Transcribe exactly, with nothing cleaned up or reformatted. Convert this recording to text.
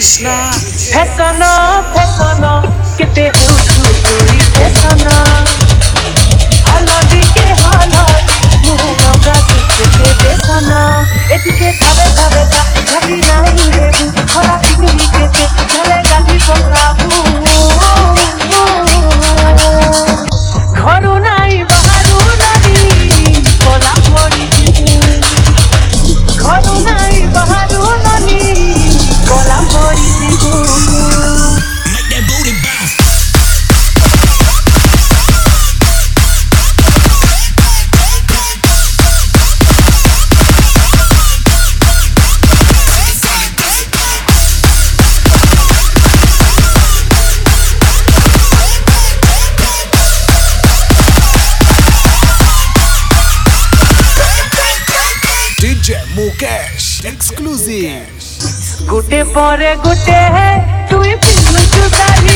কৃষ্ণা ফেশন ফেশন কেতে হেউছু তুই ফেশন হালদিকে হালদি মুহ লগা কেতে বেসন এদিকে ধাবে ধাবে ধা ধাবি নাই লেবু খরা পিকনি কেতে চলে গালি পকাবু ঘরু নাই বাহারু নদী কলা পড়ি ঘরু নাই বাহারু নদী কলা পড়ি D J Mukesh exclusive गुटे परे गुटे है तू पिल्लू चुदारी